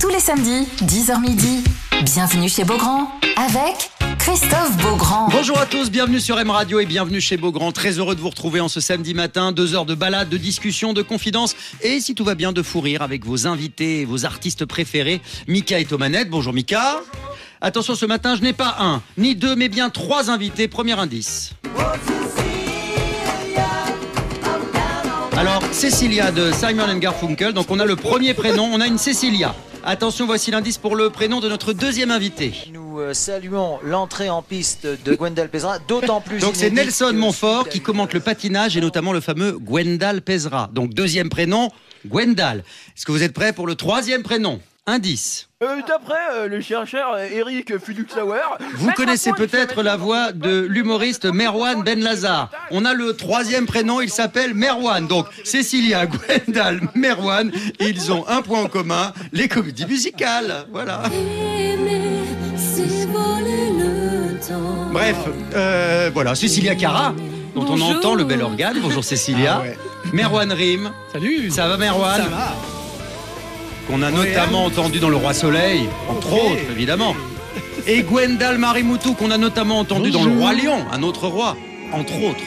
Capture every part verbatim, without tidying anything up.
Tous les samedis, dix heures midi, bienvenue chez Beaugrand avec Christophe Beaugrand. Bonjour à tous, bienvenue sur M Radio et bienvenue chez Beaugrand. Très heureux de vous retrouver en ce samedi matin. Deux heures de balade, de discussion, de confidence et si tout va bien, de fou rire avec vos invités et vos artistes préférés. Mika est aux manettes. Bonjour Mika. Attention, ce matin, je n'ai pas un, ni deux, mais bien trois invités. Premier indice. Alors, Cecilia de Simon and Garfunkel. Donc, on a le premier prénom, on a une Cecilia. Attention, voici l'indice pour le prénom de notre deuxième invité. Nous euh, saluons l'entrée en piste de Gwendal Pesra, d'autant plus. Donc, c'est Nelson que... Montfort qui commente le patinage et notamment le fameux Gwendal Pesra. Donc, deuxième prénom, Gwendal. Est-ce que vous êtes prêts pour le troisième prénom? Indice. Euh, D'après euh, le chercheur euh, Eric Filuxauer, vous connaissez peut-être la voix de l'humoriste Merwan Benlazar. On a le troisième prénom, il s'appelle Merwan. Donc Cecilia, Gwendal, Merwan, et ils ont un point en commun, les comédies musicales. Voilà. Bref, euh, voilà, Cecilia Cara, dont Bonjour. On entend le bel organe. Bonjour Cecilia. Ah ouais. Merwan Rim. Salut. Ça va Merwan? Ça va. Qu'on a notamment entendu dans Le Roi Soleil, entre okay. autres, évidemment. Et Gwendal Marimoutou, qu'on a notamment entendu Bonjour. Dans Le Roi Lion, un autre roi, entre autres.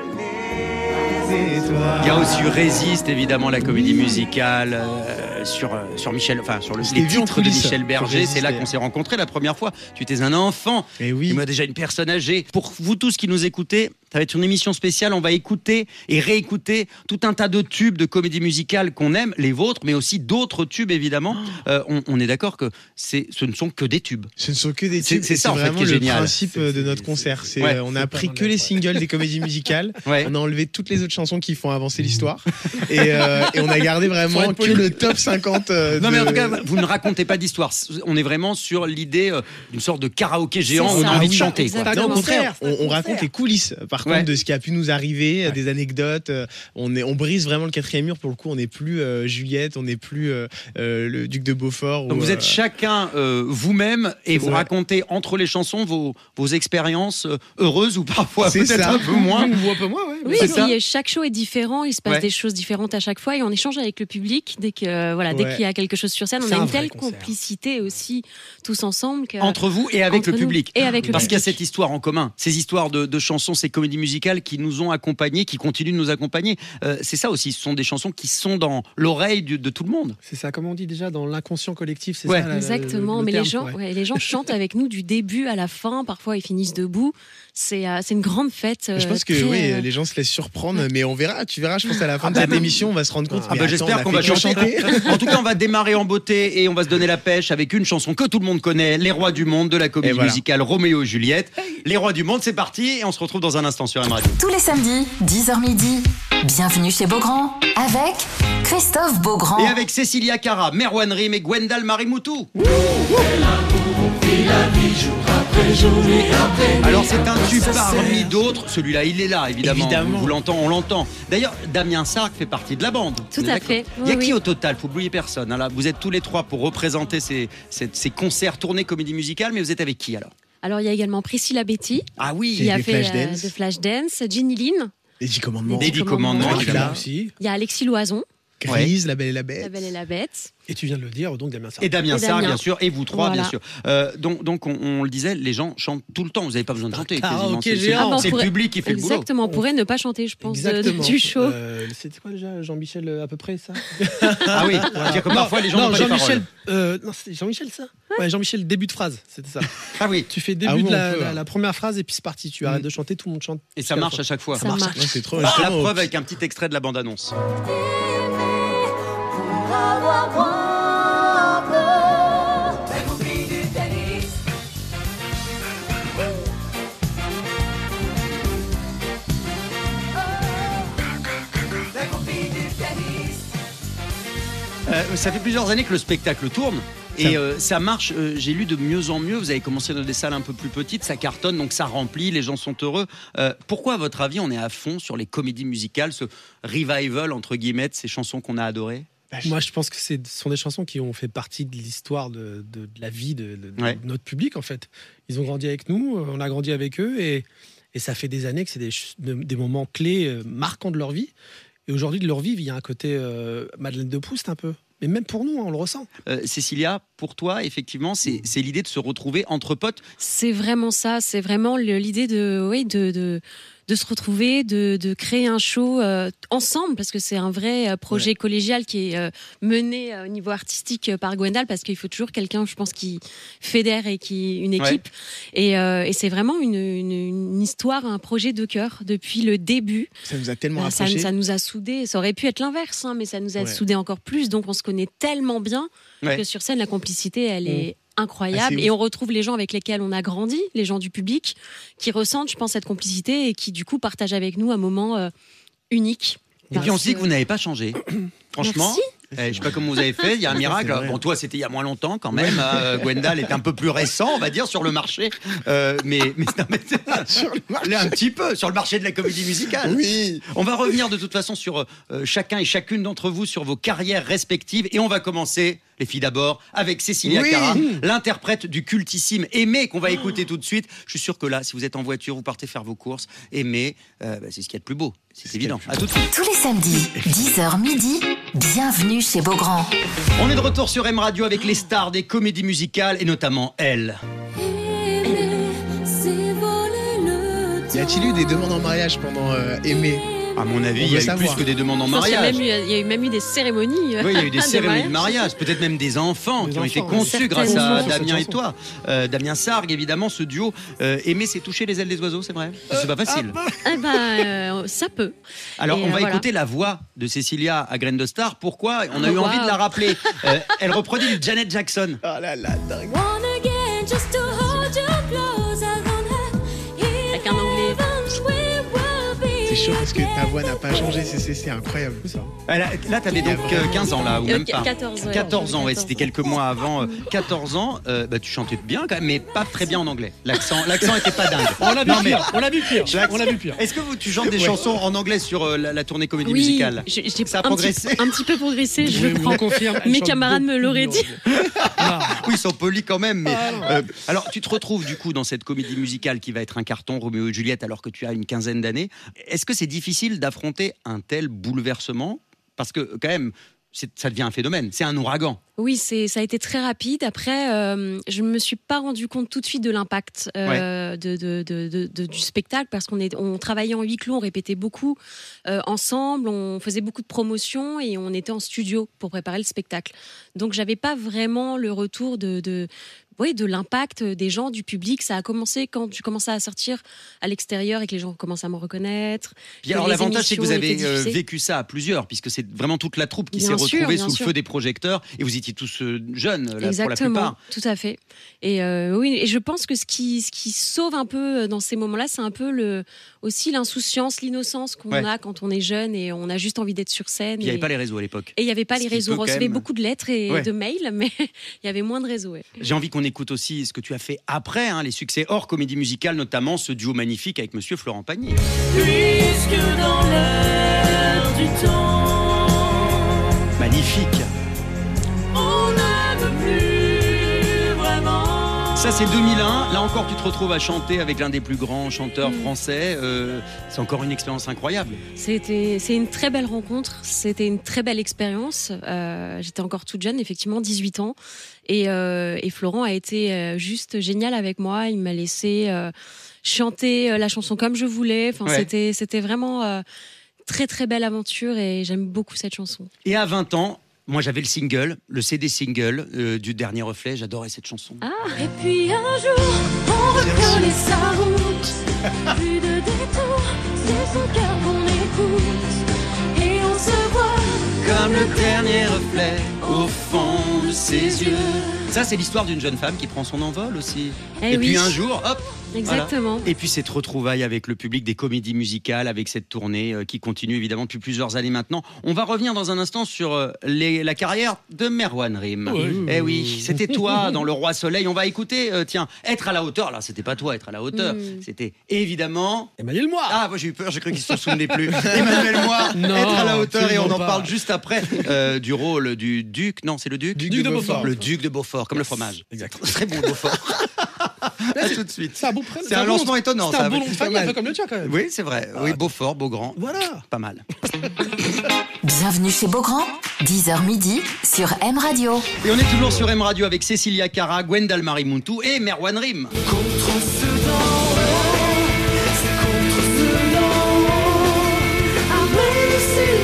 Il y a aussi Résiste, évidemment, la comédie musicale euh, sur, euh, sur Michel, enfin sur le, les titres de Michel Berger. C'est là qu'on s'est rencontrés la première fois. Tu étais un enfant, et oui. moi déjà une personne âgée. Pour vous tous qui nous écoutez, ça va être une émission spéciale. On va écouter et réécouter tout un tas de tubes de comédie musicale qu'on aime, les vôtres, mais aussi d'autres tubes, évidemment. Oh. Euh, on, on est d'accord que c'est, ce ne sont que des tubes. Ce ne sont que des tubes. C'est, c'est ça, c'est en fait, vraiment qui est le génial. principe c'est, de notre concert. C'est, ouais, euh, on a pris que les singles des comédies musicales. Ouais. On a enlevé toutes les autres chansons qui font avancer l'histoire. et, euh, et on a gardé vraiment que le top cinquante. Euh, non, de... mais en tout cas, vous ne racontez pas d'histoire. On est vraiment sur l'idée euh, d'une sorte de karaoké géant où on a envie de chanter. Quoi. Non, au contraire, on, on raconte les coulisses, par contre, ouais. de ce qui a pu nous arriver, ouais. des anecdotes. On, est, on brise vraiment le quatrième mur. Pour le coup, on n'est plus euh, Juliette, on n'est plus euh, euh, le duc de Beaufort. Donc ou, vous euh... êtes chacun euh, vous-même et vous ouais. racontez entre les chansons vos, vos expériences euh, heureuses ou parfois c'est peut-être ça. un peu moins. Ou un peu moins, ouais. Oui, et puis chaque show est différent. Il se passe ouais. des choses différentes à chaque fois et on échange avec le public dès que euh, voilà, ouais. dès qu'il y a quelque chose sur scène. On c'est a une telle concert. complicité aussi tous ensemble que, entre vous et avec le public. Et avec le Parce public. qu'il y a cette histoire en commun, ces histoires de, de chansons, ces comédies musicales qui nous ont accompagnés, qui continuent de nous accompagner. Euh, c'est ça aussi, ce sont des chansons qui sont dans l'oreille de, de tout le monde. C'est ça, comme on dit déjà, dans l'inconscient collectif, c'est ouais. ça. La, Exactement, le, le mais terme, les gens, ouais. Ouais, les gens chantent avec nous du début à la fin. Parfois, ils finissent debout. C'est, euh, c'est une grande fête. Euh, je pense que très, oui, euh... les gens se laissent surprendre, mais on verra. Tu verras, je pense à la fin ah de bah cette émission, on va se rendre compte. Ah bah j'espère qu'on va chanter. En tout cas, on va démarrer en beauté et on va se donner la pêche avec une chanson que tout le monde connaît, Les Rois du Monde de la comédie voilà. musicale Roméo et Juliette. Les Rois du Monde, c'est parti et on se retrouve dans un instant sur M Radio. Tous les samedis, dix heures midi, bienvenue chez Beaugrand avec Christophe Beaugrand. Et avec Cecilia Cara, Merwan Rim et Gwendal Marimoutou. Alors c'est un tube parmi d'autres, celui-là il est là évidemment, évidemment. Vous l'entend, on l'entend. D'ailleurs Damien Sargue fait partie de la bande. Tout à fait. Il y a oui, qui oui. au total? Faut oublier personne. Hein, là, vous êtes tous les trois pour représenter ces, ces, ces concerts tournés comédie musicale, mais vous êtes avec qui alors? Alors il y a également Priscilla Betty. Ah oui. Qui a fait Flash euh, de Flashdance, Ginny Lynn. Les dix commandements. Les dix commandements, évidemment. Il y a Alexis Loison. Grise, ouais. La Belle et la Bête. La Belle et la Bête. Et tu viens de le dire, donc Damien Sargue. Et Damien Sargue, bien sûr, et vous trois, voilà. bien sûr. Euh, donc, donc on, on le disait, les gens chantent tout le temps. Vous n'avez pas besoin de chanter. Ah, quasiment. okay, c'est c'est, ah, bon, c'est pourrait... le public qui fait Exactement, le boulot. Exactement, on pourrait ne pas chanter, je pense, de, du show. Euh, c'était quoi déjà, Jean-Michel à peu près ça? Ah oui. C'est-à-dire que parfois les gens non, n'ont pas Jean-Michel. les paroles. Euh, non, c'était Jean-Michel ça. Ouais, Jean-Michel, début de phrase, c'était ça. Ah oui. Tu fais début ah, de la, la, la première phrase et puis c'est parti. Tu arrêtes de chanter, tout le monde chante. Et ça marche à chaque fois. Ça marche. Ouais, c'est trop. Ah, la preuve avec un petit extrait de la bande-annonce. Euh, ça fait plusieurs années que le spectacle tourne et euh, ça marche, euh, j'ai lu de mieux en mieux. Vous avez commencé dans des salles un peu plus petites, ça cartonne, donc ça remplit, les gens sont heureux. Euh, pourquoi à votre avis on est à fond sur les comédies musicales, ce revival entre guillemets de ces chansons qu'on a adorées? Moi, je pense que ce sont des chansons qui ont fait partie de l'histoire de, de, de la vie de, de, ouais. de notre public, en fait. Ils ont grandi avec nous, on a grandi avec eux, et, et ça fait des années que c'est des, des moments clés, marquants de leur vie. Et aujourd'hui, de leur vie, il y a un côté euh, Madeleine de Proust, un peu. mais même pour nous, hein, on le ressent. Euh, Cécilia, pour toi, effectivement, c'est, c'est l'idée de se retrouver entre potes. C'est vraiment ça, c'est vraiment le, l'idée de, oui, de, de, de se retrouver, de, de créer un show euh, ensemble, parce que c'est un vrai projet ouais. collégial qui est euh, mené euh, au niveau artistique euh, par Gwendal, parce qu'il faut toujours quelqu'un, je pense, qui fédère et qui une équipe. Ouais. Et, euh, et c'est vraiment une, une, une histoire, un projet de cœur depuis le début. Ça nous a tellement euh, ça, rapprochés. Ça nous a soudés. Ça aurait pu être l'inverse, hein, mais ça nous a ouais. soudés encore plus. Donc on se connaît tellement bien ouais. que sur scène, la complicité, elle mmh. est incroyable. Ah, et on retrouve les gens avec lesquels on a grandi, les gens du public, qui ressentent, je pense, cette complicité et qui, du coup, partagent avec nous un moment euh, unique. Et puis on se dit que vous n'avez pas changé. Franchement. Merci. Eh, je ne sais pas comment vous avez fait, il y a un miracle. Bon, toi, c'était il y a moins longtemps quand même. Euh, Gwendal est un peu plus récent, on va dire, sur le marché. Euh, mais, mais, non, mais sur le marché. Un petit peu, sur le marché de la comédie musicale. Oui. On va revenir de toute façon sur euh, chacun et chacune d'entre vous, sur vos carrières respectives. Et on va commencer, les filles d'abord, avec Cécilia oui. Cara, l'interprète du cultissime Aimé, qu'on va écouter tout de suite. Je suis sûr que là, si vous êtes en voiture, vous partez faire vos courses. Aimé, euh, bah, c'est ce qu'il y a de plus beau. C'est, c'est évident. À tout de suite. Tous les samedis, dix heures midi, bienvenue chez Beaugrand. On est de retour sur M Radio avec les stars des comédies musicales et notamment elle. Y a-t-il eu des demandes en mariage pendant euh, Aimé ? À mon avis, il y a eu plus que des demandes en mariage. Il y, y a eu même eu des cérémonies. Oui, il y a eu des cérémonies de mariage, peut-être même des enfants des qui enfants, ont été conçus grâce à Damien et toi. Euh, Damien Sargue, évidemment, ce duo. Euh, Aimé s'est touché les ailes des oiseaux, c'est vrai ? C'est pas facile. Eh ben, euh, ça peut. Alors, et on va voilà. écouter la voix de Cécilia à Graines de Star. Pourquoi ? On a eu wow. envie de la rappeler. Euh, elle reproduit du Janet Jackson. Oh là là, dingue. Avec un anglais. C'est chaud parce que ta voix n'a pas changé, c'est, c'est, c'est incroyable ça. Là, là t'avais donc quinze ans là, ou même pas quatorze, ouais, quatorze ans, ouais, c'était quelques mois avant. Euh, quatorze ans, euh, bah, tu chantais bien quand même, mais pas très bien en anglais. L'accent, l'accent était pas dingue. On l'a vu non, pire, mais... on l'a vu pire. On l'a vu pire. Est-ce que vous, tu chantes des ouais. chansons en anglais sur euh, la, la tournée comédie oui, musicale ? j'ai, j'ai Ça a progressé. Petit, un petit peu progressé, je oui, le prends. Confirme, mes camarades me l'auraient dit. Oui, ils sont polis quand même. Mais, euh, alors, tu te retrouves du coup dans cette comédie musicale qui va être un carton, Roméo et Juliette, alors que tu as une quinzaine d'années. Est-ce que c'est difficile d'affronter un tel bouleversement ? Parce que quand même, c'est, ça devient un phénomène, c'est un ouragan. Oui, c'est, ça a été très rapide. Après, euh, je ne me suis pas rendu compte tout de suite de l'impact euh, ouais. de, de, de, de, de, du spectacle, parce qu'on est, on travaillait en huis clos, on répétait beaucoup euh, ensemble, on faisait beaucoup de promotions et on était en studio pour préparer le spectacle. Donc, je n'avais pas vraiment le retour de... de Oui, de l'impact des gens, du public. Ça a commencé quand tu commençais à sortir à l'extérieur et que les gens commencent à me reconnaître. Puis alors l'avantage, c'est que vous avez euh, vécu ça à plusieurs, puisque c'est vraiment toute la troupe qui bien s'est sûr, retrouvée sous sûr. le feu des projecteurs et vous étiez tous euh, jeunes là, pour la plupart. Tout à fait. Et euh, oui, et je pense que ce qui, ce qui sauve un peu dans ces moments-là, c'est un peu le, aussi l'insouciance, l'innocence qu'on ouais. a quand on est jeune et on a juste envie d'être sur scène. Il n'y avait pas les réseaux à l'époque. Et il n'y avait pas ce les réseaux. On recevait même... beaucoup de lettres et ouais. de mails, mais il y avait moins de réseaux. Ouais. J'ai envie qu'on écoute aussi ce que tu as fait après, hein, les succès hors comédie musicale, notamment ce duo magnifique avec Monsieur Florent Pagny. Puisque dans l'air du temps, magnifique. On n'aime plus vraiment. Ça c'est deux mille un, là encore tu te retrouves à chanter avec l'un des plus grands chanteurs mmh. français, euh, c'est encore une expérience incroyable. C'était, c'est une très belle rencontre, c'était une très belle expérience, euh, j'étais encore toute jeune, effectivement dix-huit ans, et, euh, et Florent a été euh, juste génial avec moi, il m'a laissé euh, chanter euh, la chanson comme je voulais, enfin, ouais. c'était, c'était vraiment euh, très très belle aventure et j'aime beaucoup cette chanson. Et à vingt ans, moi, j'avais le single, le C D single euh, du Dernier Reflet. J'adorais cette chanson. Ah. Et puis un jour, on reconnaît sa route. Plus de détour, c'est son cœur qu'on écoute. Et on se voit comme le dernier reflet au fond de ses yeux. Ça, c'est l'histoire d'une jeune femme qui prend son envol aussi. Eh et oui. puis un jour, hop. Exactement. Voilà. Et puis cette retrouvaille avec le public des comédies musicales, avec cette tournée euh, qui continue évidemment depuis plusieurs années maintenant. On va revenir dans un instant sur euh, les, la carrière de Merwan Rim. Oui. Eh oui, c'était toi dans Le Roi Soleil. On va écouter, euh, tiens, Être à la hauteur. Alors c'était pas toi, Être à la hauteur. Mm. C'était évidemment Emmanuel Moir. Ah, moi j'ai eu peur, j'ai cru qu'il se souvenait plus. Emmanuel Moir, non, Être à la hauteur, et on en pas. parle juste après euh, du rôle du duc. Non, c'est le duc. Duc, duc de, de Beaufort. Le duc de Beaufort, comme yes. le fromage. Exactement. Très bon Beaufort. À tout de suite. C'est un bon prénom. C'est un lancement étonnant. C'est ça, un bon nom de famille, un peu comme le tien quand même. Oui, c'est vrai. Oui, Beaufort, Beaugrand. Voilà. Pas mal. Bienvenue chez Beaugrand. dix heures midi sur M Radio. Et on est toujours sur M Radio avec Cécilia Cara, Gwendal Marimutu et Merwan Rim. Contre ce vent, c'est contre ce vent, avec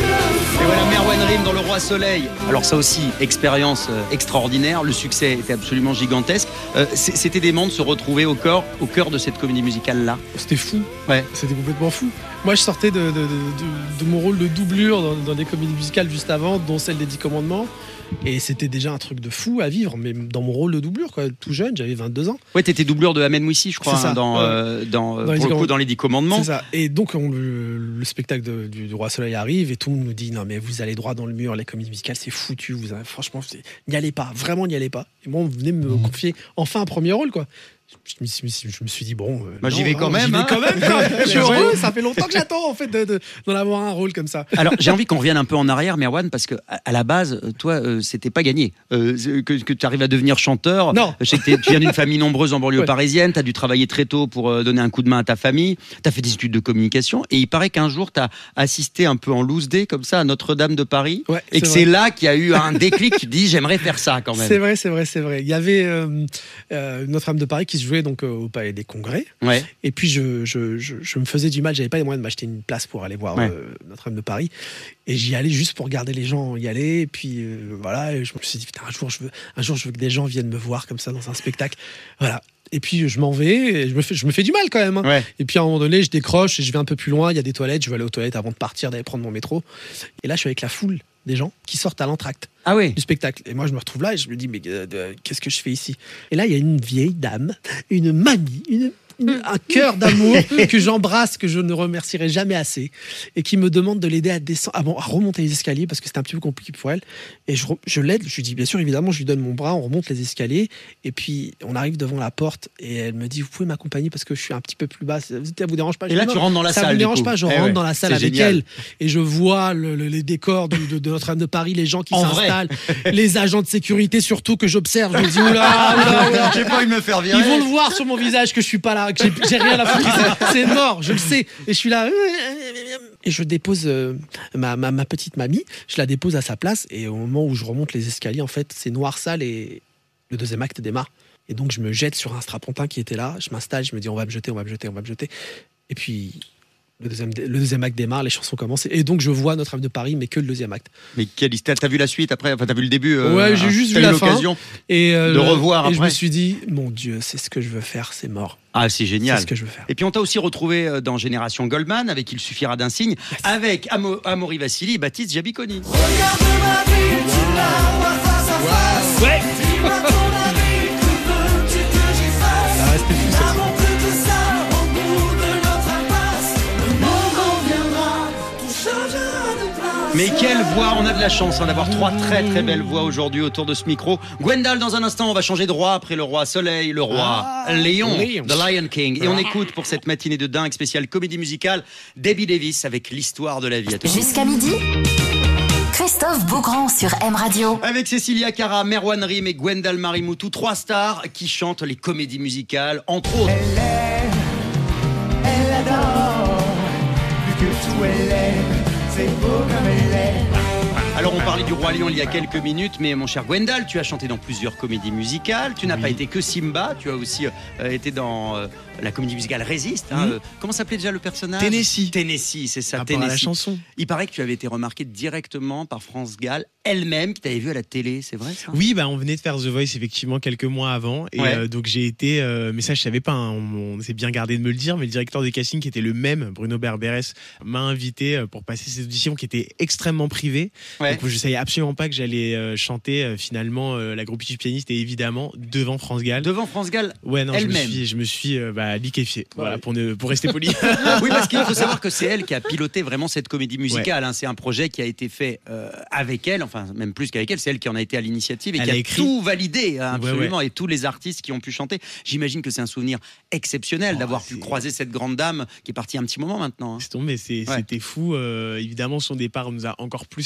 Et voilà Merwan Rim dans Le Roi Soleil. Alors ça aussi, expérience euh, extraordinaire, le succès était absolument gigantesque. Euh, c'était des moments de se retrouver au cœur, au cœur de cette comédie musicale-là. C'était fou, ouais. C'était complètement fou. Moi je sortais de, de, de, de, de mon rôle de doublure dans, dans des comédies musicales juste avant, dont celle des Dix Commandements. Et c'était déjà un truc de fou à vivre, mais dans mon rôle de doublure, quoi, tout jeune, j'avais vingt-deux ans. Ouais, t'étais doublure de Ahmed Mouissi, je crois, ça, hein, dans, ouais. euh, dans, dans, les pour le coup, dans Les Dix Commandements. C'est ça. Et donc, on, le, le spectacle de, du, du Roi Soleil arrive et tout le monde nous dit non, mais vous allez droit dans le mur, les comédies musicales, c'est foutu. Vous avez, franchement, n'y allez pas, vraiment n'y allez pas. Et moi, on venait me mmh. confier enfin un premier rôle, quoi. Je me, suis, je me suis dit, bon. Euh, bah, j'y vais quand même. J'y vais hein. quand même. Quoi. Je suis heureux. Ça fait longtemps que j'attends, en fait, de, de, d'en avoir un rôle comme ça. Alors, j'ai envie qu'on revienne un peu en arrière, Merwan, parce que à la base, toi, euh, c'était pas gagné. Euh, que, que tu arrives à devenir chanteur. Non. Je sais que tu viens d'une famille nombreuse en banlieue ouais. parisienne. Tu as dû travailler très tôt pour euh, donner un coup de main à ta famille. Tu as fait des études de communication. Et il paraît qu'un jour, tu as assisté un peu en loose day, comme ça, à Notre-Dame de Paris. Ouais, et que vrai. c'est là qu'il y a eu un déclic. Tu te dis, j'aimerais faire ça quand même. C'est vrai, c'est vrai, c'est vrai. Il y avait euh, euh, Notre-Dame de Paris qui se jouait donc, euh, au Palais des Congrès. Ouais. Et puis je, je, je, je me faisais du mal, j'avais pas les moyens de m'acheter une place pour aller voir ouais. euh, Notre-Dame de Paris. Et j'y allais juste pour regarder les gens y aller. Et puis euh, voilà, et je me suis dit putain, un jour je veux, un jour je veux que des gens viennent me voir comme ça dans un spectacle. Voilà. Et puis je m'en vais, et je me fais, je me fais du mal quand même. Hein. Ouais. Et puis à un moment donné, je décroche et je vais un peu plus loin. Il y a des toilettes, je vais aller aux toilettes avant de partir, d'aller prendre mon métro. Et là, je suis avec la foule des gens qui sortent à l'entracte ah oui. du spectacle. Et moi, je me retrouve là et je me dis, mais euh, euh, qu'est-ce que je fais ici ? Et là, il y a une vieille dame, une mamie, une un cœur d'amour que j'embrasse, que je ne remercierai jamais assez, et qui me demande de l'aider à descendre, à, bon, à remonter les escaliers parce que c'était un petit peu compliqué pour elle. Et je, je l'aide, je lui dis bien sûr, évidemment, je lui donne mon bras, on remonte les escaliers, et puis on arrive devant la porte et elle me dit vous pouvez m'accompagner parce que je suis un petit peu plus bas, ça vous dérange pas ? Et là, tu rentres dans la ça salle. Ça me dérange pas, je eh rentre ouais. dans la salle C'est avec génial. elle et je vois le, le, les décors du, de, de Notre-Dame de Paris, les gens qui en s'installent, les agents de sécurité surtout que j'observe. Je me dis oula, oula, oula. J'ai pas envie de me faire virer. Ils vont le voir sur mon visage que je suis pas là, que j'ai, j'ai rien à foutre. C'est mort, je le sais. Et je suis là. Et je dépose euh, ma, ma, ma petite mamie, je la dépose à sa place. Et au moment où je remonte les escaliers, en fait, c'est noir sale et le deuxième acte démarre. Et donc, je me jette sur un strapontin qui était là. Je m'installe, je me dis on va me jeter, on va me jeter, on va me jeter. Et puis. Le deuxième, le deuxième acte démarre, les chansons commencent. Et donc, je vois Notre-Dame de Paris, mais que le deuxième acte. Mais quelle histoire. T'as vu la suite après ? Enfin, t'as vu le début euh, Ouais, j'ai juste vu la fin. l'occasion et euh, de revoir et après. je me suis dit, mon Dieu, c'est ce que je veux faire, c'est mort. Ah, c'est génial. C'est ce que je veux faire. Et puis, on t'a aussi retrouvé dans Génération Goldman, avec Il suffira d'un signe, yes. avec Amo- Amaury Vassili et Baptiste Jabiconi. Regarde ma vie, tu la vois face à face. Ouais. Dis-moi ton avis, que veux-tu que j'y fasse ? Ah, c'était fou, ça. N'avons plus que ça au bout de notre impasse. Le moment viendra, tout changera de place. Mais quelle voix! On a de la chance hein, d'avoir trois très très belles voix aujourd'hui autour de ce micro. Gwendal, dans un instant, on va changer de roi après le roi Soleil, le roi Ah, Léon, Léon. The Lion King. Et on écoute pour cette matinée de dingue spéciale comédie musicale Debbie Davis avec l'histoire de la vie. À tout de suite. Jusqu'à midi, Christophe Beaugrand sur M Radio. Avec Cécilia Cara, Merwan Rim et Gwendal Marimutu, trois stars qui chantent les comédies musicales, entre autres. Elle aime, elle adore, plus que tout elle aime, c'est beau comme elle est. Alors on parlait du Roi Lion il y a quelques minutes, mais mon cher Gwendal, tu as chanté dans plusieurs comédies musicales, tu n'as oui. pas été que Simba, tu as aussi euh, été dans euh, la comédie musicale Résiste. Hein, mmh. euh, comment s'appelait déjà le personnage ? Tennessee. Tennessee, c'est ça, Par Tennessee. À la chanson. Il paraît que tu avais été remarqué directement par France Gall elle-même, qui t'avait vu à la télé, c'est vrai ça ? Oui, bah, on venait de faire The Voice effectivement quelques mois avant, et ouais. euh, donc j'ai été, euh, mais ça je savais pas, hein, on, on s'est bien gardé de me le dire, mais le directeur de casting qui était le même, Bruno Berberes, m'a invité pour passer ces auditions qui étaient extrêmement privées, ouais. donc je savais absolument pas que j'allais euh, chanter euh, finalement euh, la groupie du pianiste et évidemment devant France Gall. Devant France Gall ouais, non, elle-même. Je me suis, je me suis euh, bah, liquéfié, ouais. voilà, pour, ne, pour rester poli. Oui, parce qu'il faut savoir que c'est elle qui a piloté vraiment cette comédie musicale, ouais. hein, c'est un projet qui a été fait euh, avec elle, enfin même plus qu'avec elle, c'est elle qui en a été à l'initiative et elle qui a, a écrit. tout validé hein, absolument, ouais, ouais. et tous les artistes qui ont pu chanter. J'imagine que c'est un souvenir exceptionnel oh, d'avoir c'est... pu croiser cette grande dame qui est partie un petit moment maintenant. Hein. C'est tombé, c'est, ouais. c'était fou. Euh, évidemment, son départ nous a encore plus rapprochés.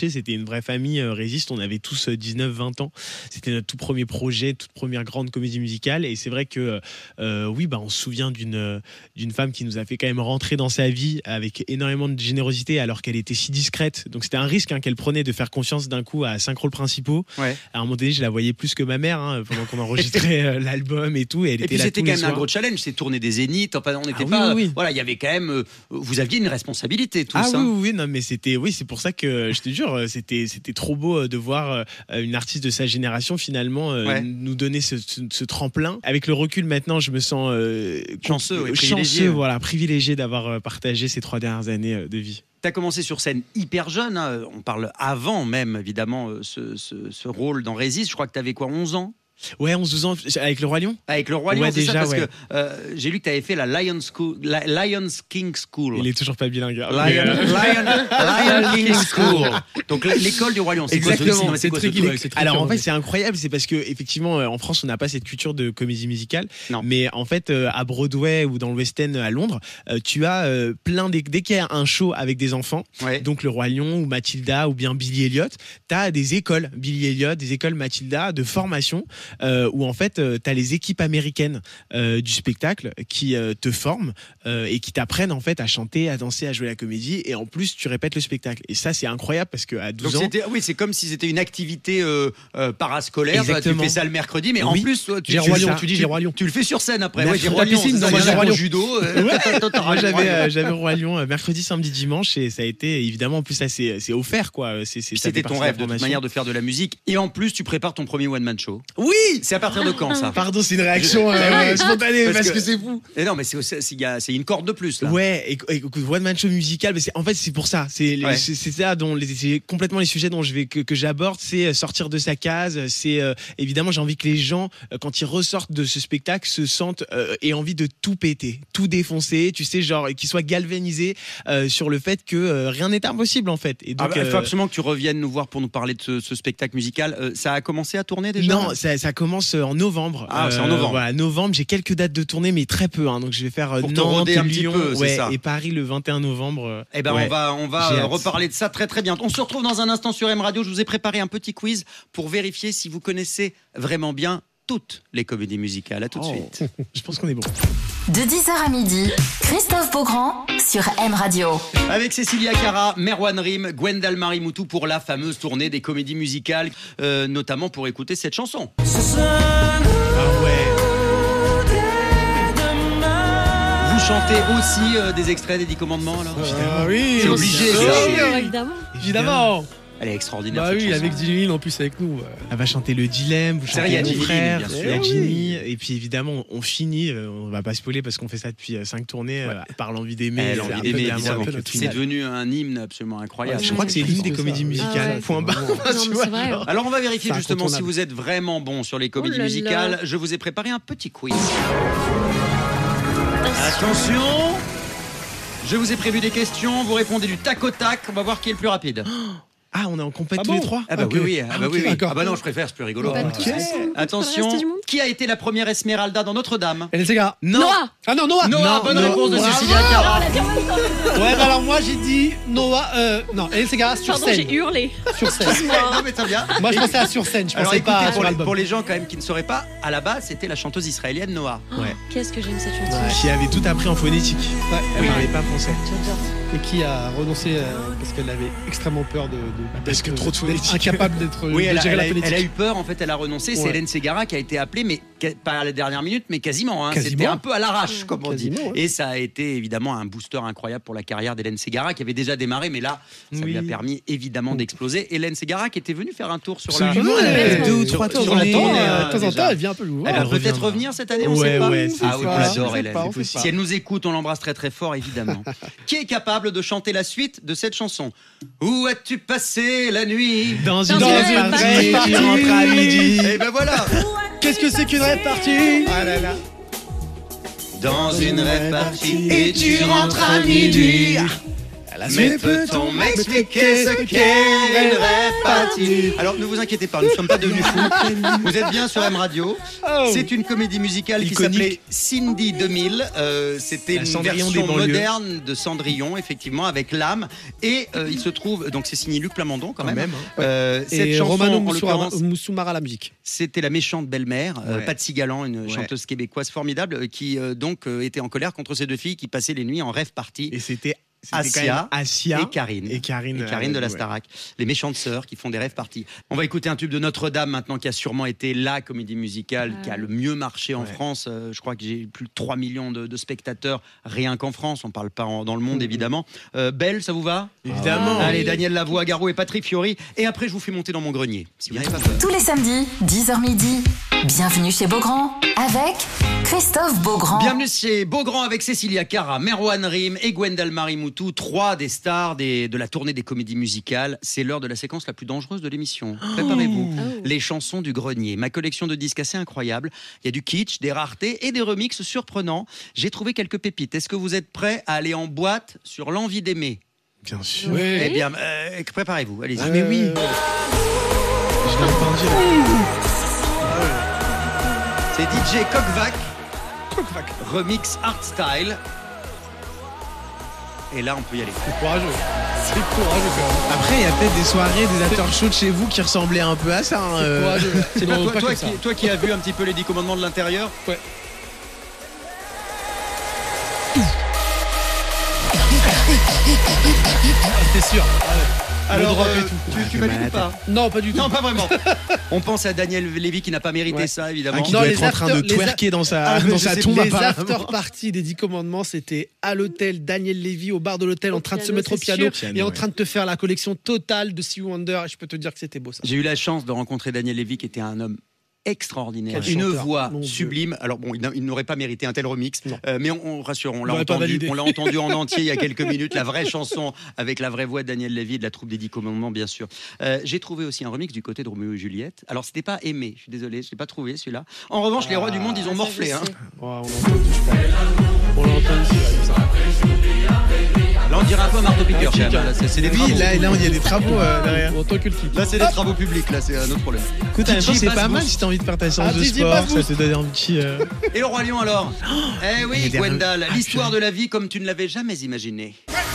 marché. C'était une vraie famille euh, Résiste. On avait tous dix-neuf vingt ans. C'était notre tout premier projet, toute première grande comédie musicale. Et c'est vrai que, euh, oui, bah, on se souvient d'une, d'une femme qui nous a fait quand même rentrer dans sa vie avec énormément de générosité alors qu'elle était si discrète. Donc c'était un risque hein, qu'elle prenait de faire confiance d'un coup à cinq rôles principaux. Ouais. À un moment donné, je la voyais plus que ma mère hein, pendant qu'on enregistrait euh, l'album et tout. Et, elle et était puis là c'était tous quand les même soirs. un gros challenge. C'est tourner des zéniths. Enfin, on n'était Ah, oui, pas. oui, oui. Voilà, il y avait quand même. Euh, vous aviez une responsabilité tous. Ah hein. oui, oui, non, mais c'était, oui, c'est pour ça que je te jure, c'était, c'était trop beau de voir une artiste de sa génération finalement euh, ouais. nous donner ce, ce, ce tremplin. Avec le recul maintenant, je me sens euh, chanceux, ouais, chanceux, privilégié. voilà, privilégié d'avoir partagé ces trois dernières années de vie. Tu as commencé sur scène hyper jeune, hein. On parle avant même évidemment ce, ce, ce rôle dans Résiste. Je crois que tu avais quoi, onze ans? Ouais, onze douze ans, avec le Roi Lion. Avec le Roi Lion, ouais, c'est déjà, ça, parce ouais. que euh, j'ai lu que tu avais fait la Lions, School, la Lions King School. Il est toujours pas bilingue. Lion, Lion, Lion King School. Donc l'école du Roi Lion. C'est exactement. Quoi, c'est c'est quoi, c'est c'est Alors en fait, c'est incroyable, c'est parce que effectivement, en France, on n'a pas cette culture de comédie musicale. Non. Mais en fait, à Broadway ou dans le West End à Londres, tu as plein des, dès qu'il y a un show avec des enfants, ouais. donc le Roi Lion ou Mathilda ou bien Billy Elliot, tu as des écoles Billy Elliot, des écoles Mathilda de formation euh, où en fait tu as les équipes américaines euh, du spectacle qui euh, te forment euh, et qui t'apprennent en fait à chanter, à danser, à jouer la comédie, et en plus tu répètes le spectacle. Et ça c'est incroyable parce qu'à douze Donc ans, c'était, oui, c'est comme si c'était une activité euh, euh, parascolaire. Bah, tu fais ça le mercredi, mais oui. en plus toi, tu, tu, Lion, tu dis j'ai Roi Lion. Tu le fais sur scène après. Ouais, j'ai Roi Lion. J'ai Roi Lion judo. Moi j'avais euh, j'avais Roi Lion mercredi, samedi, dimanche, et ça a été évidemment en plus ça c'est, c'est offert quoi. C'est, c'est, c'était ton rêve de toute manière de faire de la musique, et en plus tu prépares ton premier one man show. Oui. C'est à partir de quand ça? Pardon, c'est une réaction euh, spontanée parce, parce que, que c'est fou. Et non, mais c'est, c'est, c'est, c'est une corde de plus là. Ouais, et, et one man show musical, mais c'est, en fait c'est pour ça. C'est, ouais. c'est, c'est ça dont les, c'est complètement les sujets dont je vais que, que j'aborde, c'est sortir de sa case. C'est euh, évidemment j'ai envie que les gens euh, quand ils ressortent de ce spectacle se sentent euh, aient envie de tout péter, tout défoncer. Tu sais, genre qu'ils soient galvanisés euh, sur le fait que euh, rien n'est impossible en fait. Et donc, ah bah, il faut euh, absolument que tu reviennes nous voir pour nous parler de ce, ce spectacle musical. Euh, ça a commencé à tourner déjà? Non, ça, ça commence en novembre. Ah, euh, c'est en novembre. Voilà, novembre. J'ai quelques dates de tournée, mais très peu. Hein, donc je vais faire pour Nantes, un Lyon, peu, ouais, ça. et Paris le vingt et un novembre. Eh ben, ouais. on va, on va reparler de ça très très bien. On se retrouve dans un instant sur M Radio. Je vous ai préparé un petit quiz pour vérifier si vous connaissez vraiment bien toutes les comédies musicales. À tout de oh. suite. Je pense qu'on est bon. De dix heures à midi, Christophe Beaugrand sur M Radio. Avec Cécilia Cara, Merwan Rim, Gwendal Marimoutou pour la fameuse tournée des comédies musicales, euh, notamment pour écouter cette chanson. Ah ouais. Vous chantez aussi euh, des extraits des Dix Commandements là? Ah oui, c'est obligé. Ça. Évidemment. Évidemment. Elle est extraordinaire. Bah cette oui, chanson. avec Ginny en plus avec nous. Elle va chanter le dilemme, vous C'est chantez vrai, mon frère, bien sûr. la Eh Ginny, et puis évidemment on finit, on va pas spoiler parce qu'on fait ça depuis cinq tournées, ouais. euh, par l'envie d'aimer. Eh, l'envie d'aimer, évidemment. C'est devenu un hymne absolument incroyable. Ouais, je crois que c'est l'une des comédies musicales. Ah ouais, point barre. Alors on va vérifier justement si vous êtes vraiment bon sur les comédies oh musicales. Là. Je vous ai préparé un petit quiz. Attention. Je vous ai prévu des questions, vous répondez du tac au tac, on va voir qui est le plus rapide. Ah, on est en compète ah tous bon les trois. Ah bah okay. oui, oui, ah bah, ah, oui, okay, oui. Ah bah non, je préfère, c'est plus rigolo. Bah, okay. Attention, qui a été la première Esmeralda dans Notre-Dame? Elle Sega. Non. Noah. Ah non, Noah. Noah, non, bonne non, réponse non, de Cécilia Cara. Ouais, bah alors moi j'ai dit Noah, euh, non, Elle Sega sur Pardon, scène. j'ai hurlé. Sur scène. Non mais très bien. Moi je pensais à sur scène, je alors, pensais écoutez, pas pour sur les, l'album. pour les gens quand même qui ne sauraient pas, à la base c'était la chanteuse israélienne Noah. Ouais. Qu'est-ce que j'aime cette chanson. Ouais. Qui avait tout appris en phonétique. Ouais. Elle oui. parlait pas français. J'adore. Et qui a renoncé euh, parce qu'elle avait extrêmement peur de, de parce que trop de phonétique. Incapable d'être oui, de elle, a, gérer elle, la a, phonétique. elle a eu peur en fait, elle a renoncé. Ouais. C'est Hélène Ségara qui a été appelée, mais pas à la dernière minute, mais quasiment. Hein. Quasiment. C'était un peu à l'arrache, comme on quasiment, dit. Ouais. Et ça a été évidemment un booster incroyable pour la carrière d'Hélène Ségara qui avait déjà démarré, mais là, ça oui. lui a permis évidemment d'exploser. Hélène Ségara qui était venue faire un tour sur Absolument, la ouais, deux ou trois tours. De temps en temps, elle vient un peu nous voir. Elle va peut-être revenir cette année, on ne sait pas. Ah oui, on l'adore, Hélène. Si elle nous écoute, on l'embrasse très très fort, évidemment. Qui est capable de chanter la suite de cette chanson? Où as-tu passé la nuit? Dans une partie, tu rentres à midi. Et ben voilà. Qu'est-ce que c'est qu'une répartie? Ah là là. Dans une répartie et tu rentres à midi. la Mais peut-on m'expliquer ce qu'est une rêve partie? Alors ne vous inquiétez pas, nous ne sommes pas devenus fous. Vous êtes bien sur M Radio. Oh. C'est une comédie musicale Iconique. qui s'appelait Cindy deux mille. Euh, C'était La une Cendrillon version des banlieues. moderne de Cendrillon, effectivement, avec l'âme. Et euh, il se trouve, donc c'est signé Luc Plamondon quand, Quand même. même, hein. Euh, cette Et chanson, Romano en l'occurrence, Moussoumara à la musique. c'était la méchante belle-mère, euh, Ouais. Patsy Galland, une Ouais. chanteuse québécoise formidable, euh, qui euh, donc euh, était en colère contre ces deux filles qui passaient les nuits en rêve party. Et c'était C'était quand Asia même Asia et Karine. Et Karine, Et Karine de la ouais. Starac. Les méchantes sœurs qui font des rêves parties. On va écouter un tube de Notre-Dame maintenant qui a sûrement été la comédie musicale Ah. qui a le mieux marché en Ouais. France. Euh, je crois que j'ai plus de trois millions de, de spectateurs rien qu'en France. On parle pas en- dans le monde évidemment. Euh, Belle, ça vous va? Évidemment. Ah, Allez, oui. Daniel Lavoie, Garot et Patrick Fiori. Et après, je vous fais monter dans mon grenier. Si vous n'avez pas peur. Tous les samedis, dix heures midi. Bienvenue chez Beaugrand avec Christophe Beaugrand. Bienvenue chez Beaugrand avec Cécilia Cara, Merwan Rim et Gwendal Marimoutou, trois des stars des, de la tournée des comédies musicales. C'est l'heure de la séquence la plus dangereuse de l'émission. Préparez-vous. Oh. Les chansons du grenier. Ma collection de disques assez incroyable. Il y a du kitsch, des raretés et des remixes surprenants. J'ai trouvé quelques pépites. Est-ce que vous êtes prêts à aller en boîte sur l'envie d'aimer? Bien sûr. Oui. Eh bien, euh, préparez-vous. Allez-y. Ah mais oui. Je l'ai entendu. C'est D J Cockvac. Remix Art Style. Et là, on peut y aller. C'est courageux. C'est courageux quand même. Après, il y a peut-être des soirées, des after shows de chez vous qui ressemblaient un peu à ça. hein, C'est euh. courageux. C'est Toi, non, toi, pas toi comme ça. qui, toi qui as vu un petit peu les dix commandements de l'intérieur. Ouais. T'es sûr? Alors, drop euh, et tout. tu, tu Ouais, valides ou pas? Non, pas du tout. Non, pas vraiment. On pense à Daniel Lévy qui n'a pas mérité Ouais. ça, évidemment. Ah, qui Non, doit les être en train de after- les a- twerker dans sa, Ah, mais dans je sa sais, tombe. Les apparemment. after parties des dix commandements, c'était à l'hôtel Daniel Lévy, au bar de l'hôtel, Au en train de se piano, mettre au c'est piano sûr. et en Ouais. train de te faire la collection totale de Stevie Wonder. Et je peux te dire que c'était beau ça. J'ai eu la chance de rencontrer Daniel Lévy qui était un homme extraordinaire, Quel une chanteur, voix mon Dieu. sublime. Alors bon, il n'a- il n'aurait pas mérité un tel remix, Non. euh, mais on, on rassure, on l'a J'aurais pas entendu, validé. on l'a entendu en entier il y a quelques minutes, la vraie chanson avec la vraie voix de Daniel Lévy et de la troupe des Dix Commandements, bien sûr. Euh, J'ai trouvé aussi un remix du côté de Roméo et Juliette. Alors c'était pas Aimé, je suis désolé, je l'ai pas trouvé celui-là. En revanche, les rois du monde, ils ont Ah, ça, morflé. je Hein. sais. Ouais, on l'a entendu, je crois. On l'a entendu, c'est ça. Là, on dirait un peu un marteau piqueur. quand même. Là, c'est c'est des Oui, travaux. là, là, il y a des travaux euh, derrière. En tant que le titre. Là, c'est des travaux publics. Là, c'est un autre problème. Écoute, en même temps, D J c'est pas Bass mal Boost. si t'as envie de faire ta séance Ah, de D J sport, Bass ça Boost. te donne un petit. euh, Et le roi lion alors? Eh Il y oui, a des Gwendal, rêves- l'histoire de la vie comme tu ne l'avais jamais imaginé.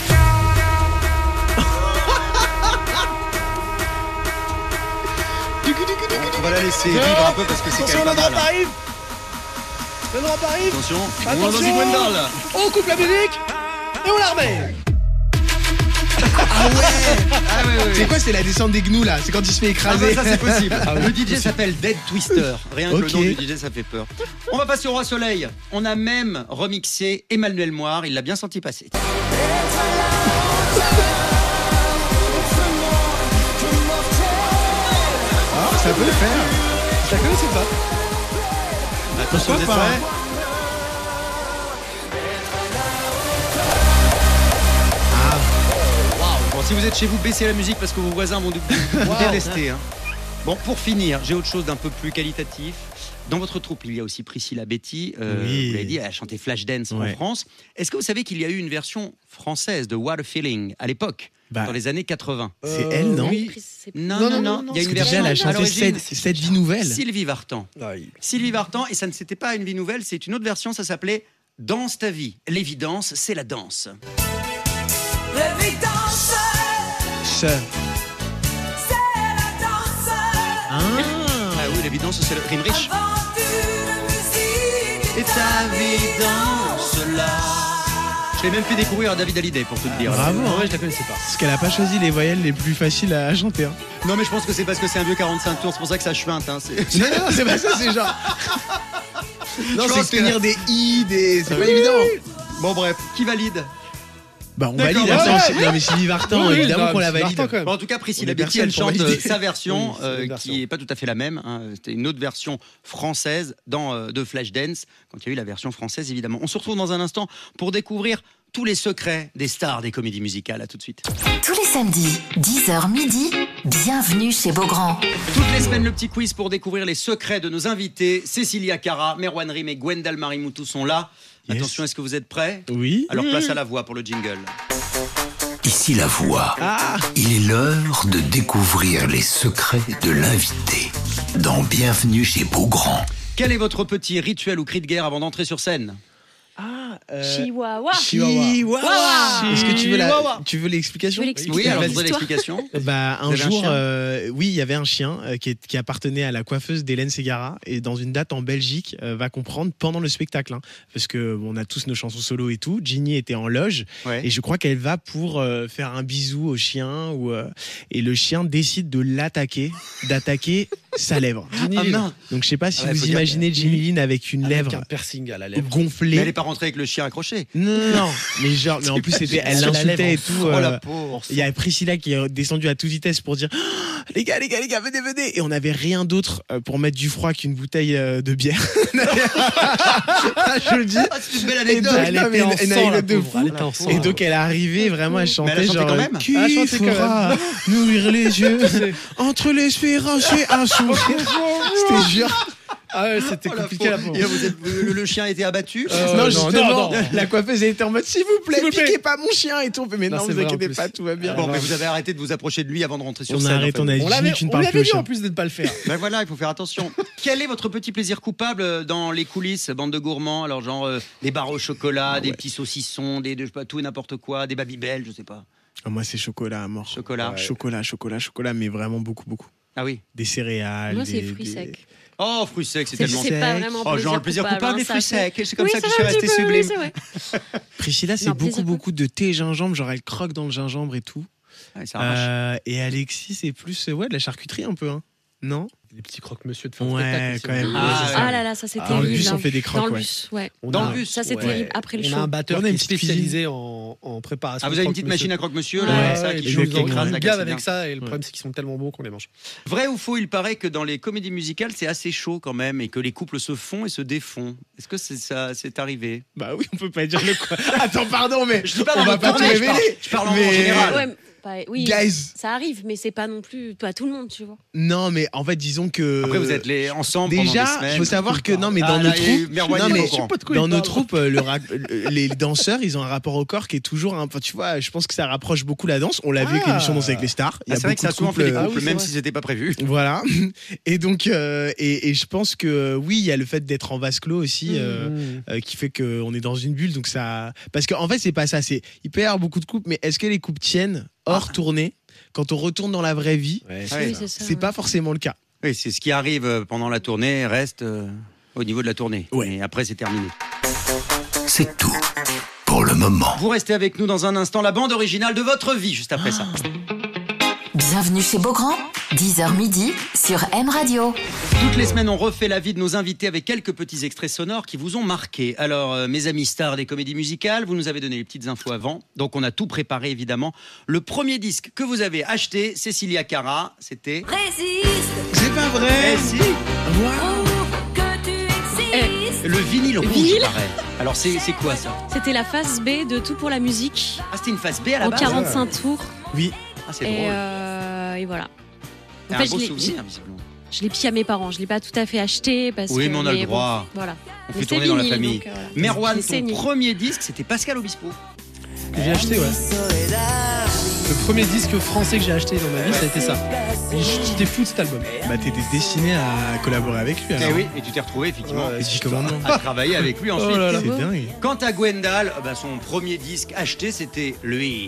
On va la laisser vivre un peu parce que c'est Attention, quand le même pas drop mal. hein. arrive. Le drop arrive. Attention, Attention. on va dans Gwendal. On coupe la musique et on la remet. Ah ouais, ouais, ouais. C'est quoi, c'est la descente des gnous là? C'est quand il se fait Ah écraser. bah ça c'est possible. Le D J s'appelle Dead Twister. Rien que Ok. le nom du D J ça fait peur. On va passer au Roi Soleil. On a même remixé Emmanuel Moire. Il l'a bien senti passer. Ah, ça peut le faire. Je la connaissais pas. Attention, vous êtes pas prêts? Bon, si vous êtes chez vous, baissez la musique parce que vos voisins vont vous vous détester. hein. Bon, pour finir, j'ai autre chose d'un peu plus qualitatif. Dans votre troupe, il y a aussi Priscilla Betty. Euh, Oui. Vous l'avez dit, elle a chanté Flashdance en Ouais. France. Est-ce que vous savez qu'il y a eu une version française de What a Feeling à l'époque, Bah, dans les années quatre-vingts? c'est elle, non? oui. C'est- Non, Non, non, non, non. non, Il y a non, une Parce que déjà, elle a version à chanté l'origine, cette, cette vie nouvelle. Sylvie Vartan. Aïe. Sylvie Vartan, et ça ne c'était pas une vie nouvelle, c'est une autre version, ça s'appelait Danse ta vie. L'évidence, c'est la danse. Ça. Ah. Ah oui, l'évidence, c'est le rime riche. Et ta vie danse là. Je l'ai même fait découvrir à David Hallyday pour tout te dire. Bravo. En hein. vrai, je la connaissais pas. Parce qu'elle a pas choisi les voyelles les plus faciles à chanter. hein. Non mais je pense que c'est parce que c'est un vieux quarante-cinq tours, c'est pour ça que ça chuinte. Hein. C'est- Non, non, non, c'est pas ça, c'est genre. Non, Je pense c'est que- tenir des i, des. C'est pas évident. Bon bref, qui valide? Bah, on D'accord, valide. ouais, attends, ouais, c'est- Non, mais Sylvie Vartan, Oui, oui, évidemment non, qu'on la Sylvie valide. Vartan, quand même. Bon, en tout cas, Priscilla On est Betty, elle personne pour chante valider. euh, sa version, Oui, c'est euh, une version. qui est pas tout à fait la même. hein. C'était une autre version française dans, euh, de Flashdance, quand il y a eu la version française, évidemment. On se retrouve dans un instant pour découvrir tous les secrets des stars des comédies musicales. À tout de suite. Tous les samedis, dix heures midi. Bienvenue chez Beaugrand. Toutes les semaines, le petit quiz pour découvrir les secrets de nos invités. Cécilia Cara, Merwan Rim et Gwendal Marimoutou sont là. Yes. Attention, est-ce que vous êtes prêts? Oui. Alors place à la voix pour le jingle. ici la voix. Ah. Il est l'heure de découvrir les secrets de l'invité dans Bienvenue chez Beaugrand. Quel est votre petit rituel ou cri de guerre avant d'entrer sur scène ? Ah, euh... Chihuahua. Chihuahua. Est-ce que tu veux la, tu veux l'explication ? Oui, alors je voudrais l'explication. Bah, un jour, un euh, oui, il y avait un chien euh, qui, est, qui appartenait à la coiffeuse d'Hélène Ségara et dans une date en Belgique, euh, va comprendre pendant le spectacle, hein, parce que bon, on a tous nos chansons solo et tout. Ginny était en loge ouais. et je crois qu'elle va pour euh, faire un bisou au chien ou euh, et le chien décide de l'attaquer, d'attaquer sa lèvre. Ah, non. Donc je sais pas si ah ouais, vous imaginez Ginny Lynn avec une avec lèvre un piercing à la lèvre gonflée. Mais elle est pas rentrée avec le chien accroché. Non, non, non. mais genre, mais en plus c'était, elle l'insultait et tout. Oh, euh, la pauvre. Il y a Priscilla qui est descendue à toute vitesse pour dire oh, les gars, les gars, les gars, venez, venez. Et on n'avait rien d'autre pour mettre du froid qu'une bouteille de bière. Je le dis. Ah, c'est une belle anecdote. Elle était en une anecdote de fou. Et donc elle est arrivée vraiment, elle chantait, elle genre quand même. Qui elle fera nourrir les yeux entre l'espérance et un souffle. C'était dur. Ah ouais, c'était oh, compliqué la pauvre. Vous êtes, le, le chien a été abattu euh, Non, justement, non, non. La coiffeuse était en mode s'il vous plaît, piquez pas mon chien et tout. Mais non, non vous inquiétez pas, tout va bien. Bon, mais vous avez arrêté de vous approcher de lui avant de rentrer sur on scène. A arrêté, en fait. On a l'avait, tu ne on parles l'avait plus dit en plus de ne pas le faire. Ben voilà, il faut faire attention. Quel est votre petit plaisir coupable dans les coulisses, bande de gourmands ? Alors genre euh, des barres au chocolat, ah, des ouais. petits saucissons, des, de, je sais pas, tout et n'importe quoi, des Babybel, je sais pas. Ah, moi c'est chocolat à mort. Chocolat. Ouais. Chocolat, chocolat, chocolat, mais vraiment beaucoup, beaucoup. Ah oui. Des céréales. Moi des, c'est fruits des... secs. Oh, fruits secs, c'est, c'est tellement c'est pas vraiment oh, genre le plaisir coupable, coupable hein, les fruits secs. C'est comme oui, ça que ça je suis resté sublime. Oui, Priscilla, c'est non, beaucoup, beaucoup de thé et gingembre. Genre, elle croque dans le gingembre et tout. Ouais, ça arrache. Euh, et Alexis, c'est plus ouais, de la charcuterie un peu. Hein. Non ? Les petits croque-monsieur de fin ouais, de spectacle. Quand même. Ah, ah là là, ça c'est ah, terrible. Dans le bus, on fait des croques. Dans le ouais. bus, ouais. Dans le bus, ça c'est ouais. terrible. Après le show. On a un batteur qui est spécialisé en, en préparation. Ah, vous avez une petite machine à croque-monsieur ouais. là, Ouais, ça, ouais, qui joue en grâce une à gave avec ça. Et le problème, c'est qu'ils sont tellement bons qu'on les mange. Vrai ou faux, il paraît que dans les comédies musicales, c'est assez chaud quand même et que les couples se font et se défont. Est-ce que c'est ça, c'est arrivé ? Bah oui, on peut pas dire le quoi. Attends, pardon, mais je dis pas on va pas tout révéler. Je parle en général. Bah, oui, Guys. Ça arrive, mais c'est pas non plus pas tout le monde, tu vois. Non, mais en fait, disons que. Après, vous êtes les ensemble. Déjà, il faut savoir que non, mais dans ah, nos troupes, non, mais dans nos troupes, le ra... les danseurs, ils ont un rapport au corps qui est toujours. Un... Enfin, tu vois, je pense que ça rapproche beaucoup la danse. On l'a ah. vu avec l'émission Danse avec les stars. Il y a ah, c'est vrai que ça a souvent fait des couples, ah, oui, même si c'était pas prévu. Voilà. Et donc, euh, et, et je pense que oui, il y a le fait d'être en vase clos aussi, mmh. euh, euh, qui fait qu'on est dans une bulle. Donc ça, parce qu'en fait, c'est pas ça. C'est il peut y avoir beaucoup de couples, mais est-ce que les couples tiennent hors ah. tournée? Quand on retourne dans la vraie vie, ouais, c'est, oui, c'est, ça, c'est ouais. pas forcément le cas. Oui, c'est ce qui arrive pendant la tournée, reste euh, au niveau de la tournée. Ouais. Et après, c'est terminé. C'est tout pour le moment. Vous restez avec nous dans un instant, la bande originale de votre vie, juste après ça. Bienvenue chez Beaugrand, dix heures midi sur M Radio. Toutes les semaines, on refait la vie de nos invités avec quelques petits extraits sonores qui vous ont marqué. Alors, euh, mes amis stars des comédies musicales, vous nous avez donné les petites infos avant. Donc, on a tout préparé, évidemment. Le premier disque que vous avez acheté, Cecilia Cara, c'était... Résiste. C'est pas vrai. Eh si. Wow. Que tu existes. Le vinyle rouge, vinyle pareil. Alors, c'est, c'est quoi, ça ? C'était la face B de Tout pour la musique. Ah, c'était une face B à la en base ? En quarante-cinq tours. Oui. Ah, c'est et drôle. Euh, et voilà. En fait, un beau souvenir, visiblement. Je l'ai piqué à mes parents, je ne l'ai pas tout à fait acheté parce oui, que, mais on a mais le droit. Bon, voilà. On mais fait tourner vinyle, dans la famille. Donc, euh, voilà. Merwan, ton saigné. premier disque, c'était Pascal Obispo. Que j'ai acheté, ouais. Le premier disque français que j'ai acheté dans ma vie, ouais. ça a été ça. J'étais fou de cet album. Bah, t'étais destiné à collaborer avec lui. Alors. Et oui, et tu t'es retrouvé effectivement ouais, à travailler avec lui ensuite. Oh là là. C'est dingue. Quant à Gwendal, bah, son premier disque acheté, c'était lui.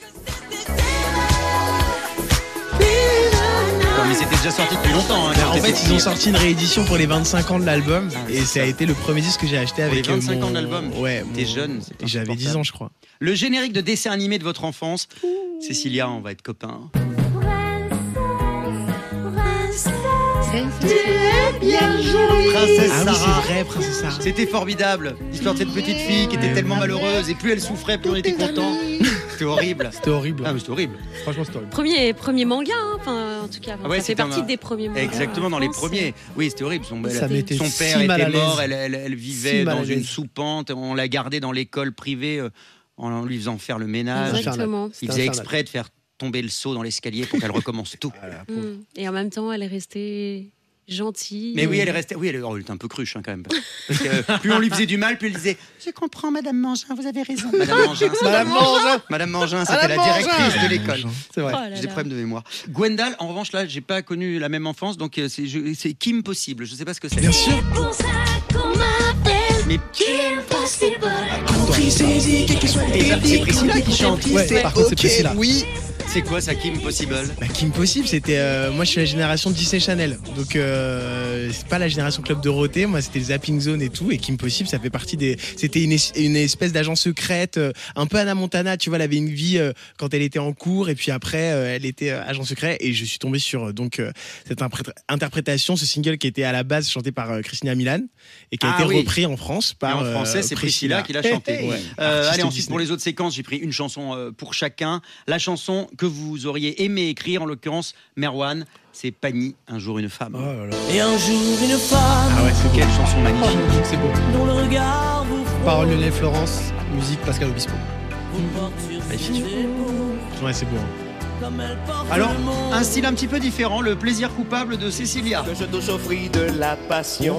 Non, mais c'était déjà sorti depuis longtemps. Hein, en fait, ils ont sorti une réédition pour les vingt-cinq ans de l'album. Ah, et ça, ça a été le premier disque que j'ai acheté pour avec les vingt-cinq mon... ans de l'album. Ouais. T'es mon... jeune. J'avais dix ans, je crois. Le générique de dessin animé de votre enfance. Ouh. Cécilia, on va être copains. Tu es bien jolie. Princesse ah Sarah. Oui, c'est vrai, Princesse Sarah. C'était formidable. L'histoire de cette petite fille qui était ouais. tellement malheureuse et plus elle souffrait, plus on était content. C'était horrible. C'était horrible. Ah, mais c'était horrible. Franchement, c'était horrible. Premier, premier manga, hein. Enfin, en tout cas, ah ouais, ça fait partie un... des premiers mangas. Exactement, dans les premiers. Oui, c'était horrible. Son, ça elle, son père si était mort, elle, elle, elle vivait si dans une soupente. On l'a gardée dans l'école privée euh, en lui faisant faire le ménage. Exactement. Il faisait exprès de faire tomber le seau dans l'escalier pour qu'elle recommence tout. Voilà, mmh. Et en même temps, elle est restée gentille. Mais oui, elle est restée. Oui, elle, oh, elle était un peu cruche hein, quand même. Parce que, euh, plus on lui faisait du mal, plus elle disait je comprends, Madame Mangin, vous avez raison. Madame Mangin, Madame Mangin, Madame Mangin, c'était la directrice de l'école. C'est vrai. Oh là J'ai des là. problèmes de mémoire. Gwendal, en revanche, là, j'ai pas connu la même enfance, donc euh, c'est, je- c'est Kim Possible. Je sais pas ce que c'est. Bien sûr. Pour ça qu'on m'appelle Mais Kim Possible. et ça, c'est Priscilla qui chante. Ouais, par contre, c'est Priscilla. Oui. C'est quoi ça, Kim Possible? Bah, Kim Possible, c'était. euh, moi, je suis la génération Disney Channel. Donc, euh, c'est pas la génération Club Dorothée. Moi, c'était le Zapping Zone et tout. Et Kim Possible, ça fait partie des. C'était une, es- une espèce d'agent secrète, euh, un peu Hannah Montana. Tu vois, elle avait une vie euh, quand elle était en cours. Et puis après, euh, elle était euh, agent secret. Et je suis tombé sur euh, donc euh, cette impré- interprétation, ce single qui était à la base chanté par euh, Christina Milian et qui a Ah été oui. repris en France Et par. en français, euh, c'est Priscilla qui l'a chanté. Ouais. Euh, Artiste allez, ensuite, Disney. pour les autres séquences, j'ai pris une chanson euh, pour chacun. La chanson que vous auriez aimé écrire, en l'occurrence, Merwan, c'est Pani, Un jour une femme. Oh là là. Et un jour, une femme Ah ouais, c'est Quelle chanson magnifique. C'est beau. dont le regard vous Parole Lionel Florence, musique Pascal Obispo. vous porte sur ses Magnifique. épaules, Ouais, c'est beau. hein. comme elle porte Alors, le monde. un style un petit peu différent, le plaisir coupable de Cécilia. Que je touche au fruit de la passion.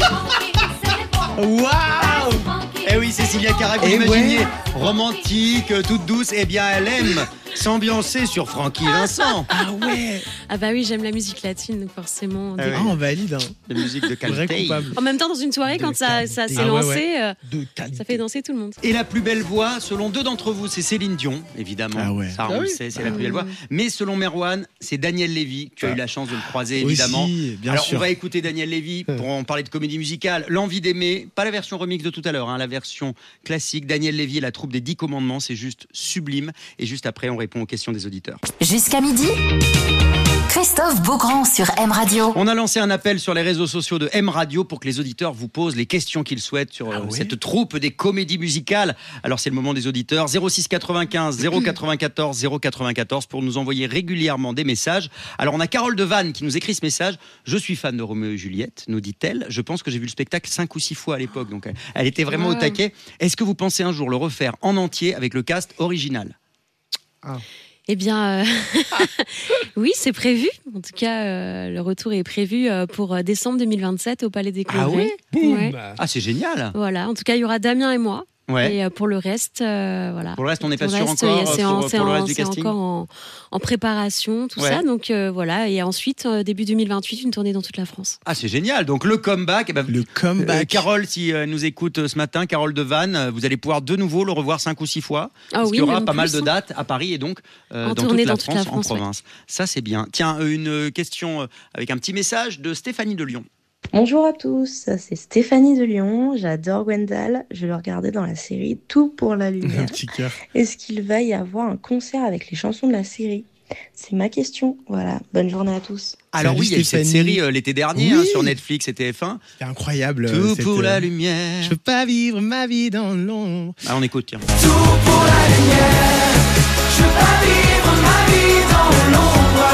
Waouh. Eh oui, Cécilia Cara, vous Eh l'imaginiez, romantique, euh, toute douce, eh bien elle aime s'ambiancer sur Francky Vincent. Ah ouais. Ah bah oui, j'aime la musique latine, donc forcément. Ah dès- ouais. Ah, on valide. Hein. La musique de Vrai Caltei. coupable. En même temps, dans une soirée, De quand ça, ça qualité. s'est Ah ouais, lancé, ouais. euh, De qualité. ça fait danser tout le monde. Et la plus belle voix, selon deux d'entre vous, c'est Céline Dion, évidemment. Ah ouais. Ça, on Ah le oui. sait, c'est la plus belle Mm. voix. Mais selon Merwan, c'est Daniel Lévy. Tu as Ah. eu la chance de le croiser, Aussi, évidemment. bien Alors, sûr. on va écouter Daniel Lévy pour en parler de comédie musicale. L'envie d'aimer, pas la version remix de tout à l'heure, hein, la version classique. Daniel Lévy et la troupe des Dix Commandements, c'est juste sublime. Et juste après, on répond aux questions des auditeurs. Jusqu'à midi, Christophe Beaugrand sur M Radio. On a lancé un appel sur les réseaux sociaux de M Radio pour que les auditeurs vous posent les questions qu'ils souhaitent sur euh, Ah ouais cette troupe des comédies musicales. Alors c'est le moment des auditeurs. zéro six quatre-vingt-quinze zéro quatre-vingt-quatorze zéro quatre-vingt-quatorze pour nous envoyer régulièrement des messages. Alors on a Carole de Vannes qui nous écrit ce message. Je suis fan de Roméo et Juliette, nous dit-elle. Je pense que j'ai vu le spectacle cinq ou six fois à l'époque. Donc elle était vraiment au Ah. taquet. Est-ce que vous pensez un jour le refaire en entier avec le cast original? Eh bien, euh, oui, c'est prévu. En tout cas, euh, le retour est prévu euh, pour euh, décembre deux mille vingt-sept au Palais des Congrès. Ah ouais Boum. Ouais. Ah c'est génial. Voilà. En tout cas, il y aura Damien et moi. Ouais. Et euh, pour le reste, euh, voilà. Pour le reste, on n'est pas Pour le sûr reste, encore il y a- c'est euh, en- pour, c'est pour le en- reste du c'est casting. encore en, en préparation, tout Ouais. ça. Donc euh, voilà. Et ensuite, euh, début deux mille vingt-huit, une tournée dans toute la France. Ah, c'est génial. Donc, le comeback. eh ben, Le comeback. euh, Carole, si euh, nous écoute euh, ce matin, Carole de Vannes, euh, vous allez pouvoir de nouveau le revoir cinq ou six fois. Ah parce oui, qu'il y aura même pas mal plus, de hein. dates à Paris et donc euh, En dans, tournée toute la dans toute la France, France, en ouais. province. Ça, c'est bien. Tiens, euh, une euh, question euh, avec un petit message de Stéphanie de Lyon. Bonjour à tous, c'est Stéphanie de Lyon, j'adore Gwendal, je le regardais dans la série Tout pour la Un lumière. petit cœur. Est-ce qu'il va y avoir un concert avec les chansons de la série? C'est ma question, voilà, bonne journée à tous. Alors Salut oui, il y a eu cette Stéphanie. série euh, l'été dernier Oui. hein, sur Netflix et T F un. C'est incroyable. euh, Tout cette, pour la euh, lumière. Je peux pas vivre ma vie dans l'ombre. Ah, on écoute, tiens. Tout pour la lumière. Je veux pas vivre ma vie dans l'ombre.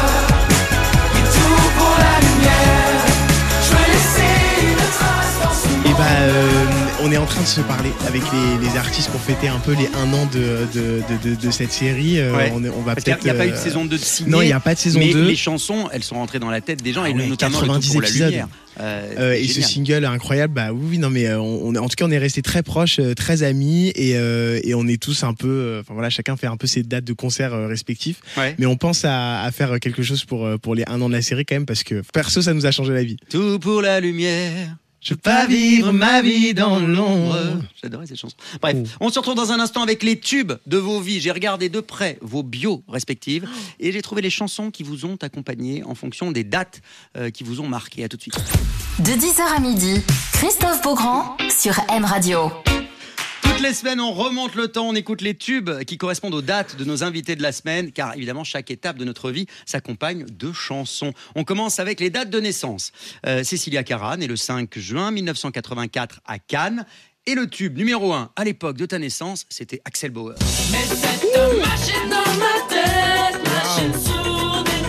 Et tout pour la lumière. Je veux laisser une trace dans ce Et bah, euh, on est en train de se parler avec les, les artistes pour fêter un peu les un an de, de, de, de, de cette série. Euh, Ouais. on, est- on va Parce qu'il peut-être. n'y a, pas eu de euh, saison deux de signée. Non, il n'y a pas de saison mais deux. les chansons, elles sont rentrées dans la tête des gens, Ah et ouais, notamment le Tout quatre-vingt-dix pour la épisodes. lumière. Euh, Euh, c'est et ce génial. single incroyable, bah oui, oui, non, mais euh, on, on- en tout cas, on est restés très proches, euh, très amis, et, euh, et on est tous un peu, euh, enfin voilà, chacun fait un peu ses dates de concert euh, respectifs. Ouais. Mais on pense à, à faire quelque chose pour euh, pour les un an de la série quand même, parce que perso, ça nous a changé la vie. Tout pour la lumière. Je veux pas vivre ma vie dans l'ombre. J'adorais cette chanson. Bref, Oh. on se retrouve dans un instant avec les tubes de vos vies. J'ai regardé de près vos bios respectives et j'ai trouvé les chansons qui vous ont accompagné en fonction des dates euh, qui vous ont marqué. À tout de suite. De dix heures à midi, Christophe Beaugrand sur M Radio. Toutes les semaines, on remonte le temps, on écoute les tubes qui correspondent aux dates de nos invités de la semaine, car évidemment, chaque étape de notre vie s'accompagne de chansons. On commence avec les dates de naissance. Euh, Cécilia Cara, née le cinq juin mille neuf cent quatre-vingt-quatre à Cannes. Et le tube numéro un à l'époque de ta naissance, c'était Axel Bauer. Mais cette machine dans ma tête, machine sourde et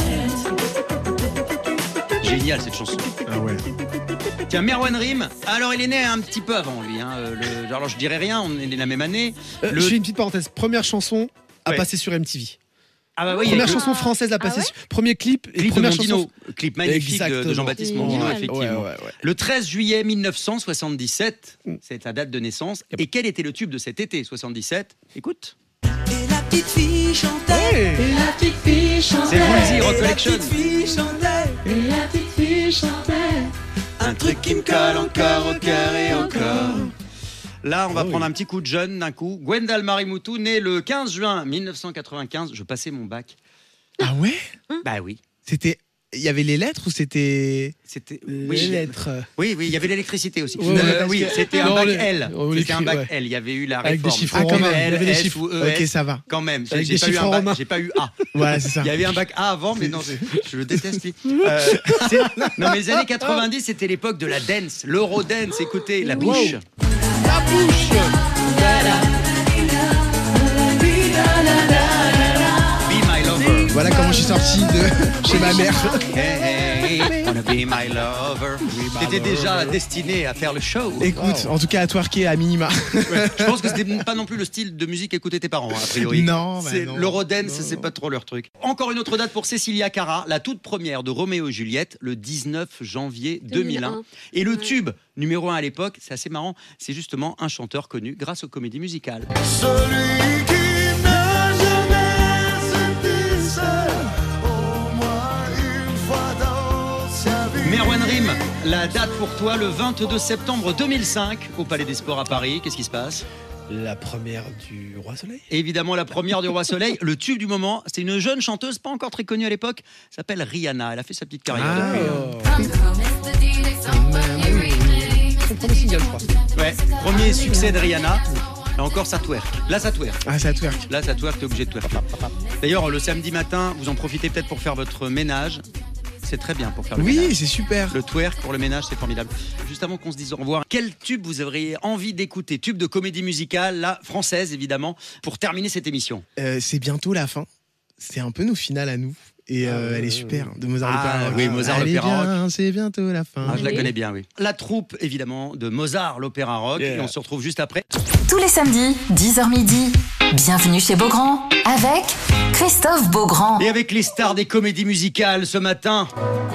tempête. Génial cette chanson. Ah ouais. Tiens, Merwan Rim, alors il est né un petit peu avant lui. Hein, euh, le, alors je dirais rien, on est né la même année. Euh, Le- Je fais une petite parenthèse. Première chanson à Ouais. passer sur M T V. Ah bah oui, première le... chanson française à passer. Ah ouais sur... Premier clip. Et clip première de Mondino. chanson. Clip magnifique de, de Jean-Baptiste Mondino, Génial. effectivement. Ouais, ouais, ouais. Le treize juillet mille neuf cent soixante-dix-sept, c'est sa date de naissance. Et quel était le tube de cet été soixante-dix-sept? Écoute. Et la petite fille chantait. Ouais. Et la petite fille chantait. C'est Woolsey Et Recollection. la petite fille chantait. Et la petite fille chantait. Un truc qui me colle encore au cœur et au corps. Là, on va oh prendre oui. un petit coup de jeune d'un coup. Gwendal Marimoutou, né le quinze juin mille neuf cent quatre-vingt-quinze. Je passais mon bac. Ah ouais? Bah oui. C'était... Il y avait les lettres ou c'était... C'était... Les oui, lettres. Oui, oui, il y avait l'électricité aussi. Ouais, euh, ouais, oui, que... c'était un non, bac les... L. Oh, c'était un bac ouais. L. Il y avait eu la Avec réforme. des chiffres ah, romains. L, Il y avait des S chiffres. ou E S. Ok, ça va. Quand même. Avec J'ai des pas, eu chiffres un bac, romains. j'ai pas eu A. Voilà, c'est ça. Il y avait un bac A avant, mais non, je, je le déteste. Euh, c'est... Non, mais les années quatre-vingt-dix, c'était l'époque de la dance, l'eurodance. Écoutez, la Oui. bouche. La bouche. Be my lover. Voilà comment je suis sorti de chez ma mère. Hey, wanna be my lover. T'étais déjà destiné à faire le show. Écoute, wow. En tout cas à twerker à minima. Ouais, je pense que c'était pas non plus le style de musique qu'écoutaient tes parents, hein, a priori. Non, bah c'est non. l'eurodance, c'est non. pas trop leur truc. Encore une autre date pour Cecilia Cara, la toute première de Roméo et Juliette, le dix-neuf janvier deux mille un. Et le ouais. tube numéro un à l'époque, c'est assez marrant, c'est justement un chanteur connu grâce aux comédies musicales. Celui qui n'a jamais été seul, au moins une fois dans sa vie. Merwan Rim, la date pour toi, le vingt-deux septembre deux mille cinq, au Palais des Sports à Paris. Qu'est-ce qui se passe? La première du Roi Soleil. Évidemment, la première du Roi Soleil. Le tube du moment, c'est une jeune chanteuse, pas encore très connue à l'époque, s'appelle Rihanna. Elle a fait sa petite carrière Ah, depuis. Oh. Son premier single, je crois. Ouais, premier succès de Rihanna. Là encore, ça twerk. Là, ça twerk. Ah, ça twerk. Là, ça twerk, t'es obligé de twerk. D'ailleurs, le samedi matin, vous en profitez peut-être pour faire votre ménage. C'est très bien pour faire le oui, ménage. Oui, c'est super. Le twerk pour le ménage, c'est formidable. Juste avant qu'on se dise au revoir, quel tube vous auriez envie d'écouter? Tube de comédie musicale, là, française évidemment, pour terminer cette émission. Euh, c'est bientôt la fin. C'est un peu nos finales à nous. Et euh, ah, elle est super, de Mozart ah, l'Opéra Rock. Oui, Mozart l'Opéra Rock. C'est bientôt la fin. Ah, je la connais bien, oui. La troupe, évidemment, de Mozart l'Opéra Rock. Yeah. Et on se retrouve juste après. Tous les samedis, dix heures midi. Bienvenue chez Beaugrand, avec Christophe Beaugrand. Et avec les stars des comédies musicales ce matin.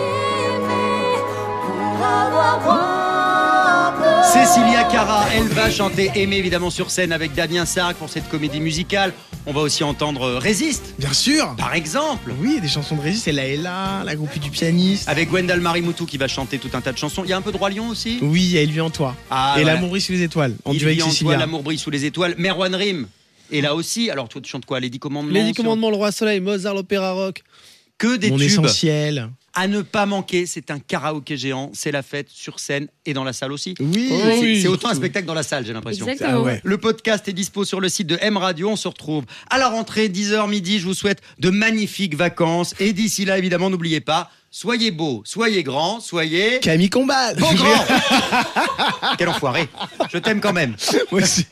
Cecilia Cara, elle va chanter Aimer évidemment sur scène avec Damien Sargue pour cette comédie musicale. On va aussi entendre Résiste. Bien sûr. Par exemple. Oui, des chansons de Résiste, elle est là, la groupie du pianiste. Avec Gwendal Marimoutou qui va chanter tout un tas de chansons. Il y a un peu de Roi Lion aussi. Oui, il y a Il vit en toi. Ah, et voilà. L'amour brille sous les étoiles. En duo avec Cecilia. L'amour brille sous les étoiles. Merwan Rim. Et là aussi, alors toi tu chantes quoi? Les dix commandements. Les dix commandements, sur... le Roi Soleil, Mozart l'Opéra Rock. Que des Mon tubes. Essentiel. À ne pas manquer, c'est un karaoké géant, c'est la fête sur scène et dans la salle aussi. Oui, c'est, oui. c'est autant un spectacle dans la salle, j'ai l'impression. Exactement. Ah ouais. Le podcast est dispo sur le site de M Radio. On se retrouve à la rentrée, dix heures midi. Je vous souhaite de magnifiques vacances. Et d'ici là, évidemment, n'oubliez pas, soyez beau, soyez grand, soyez... Camille Combal. Beau grand. Quel enfoiré. Je t'aime quand même. Moi aussi.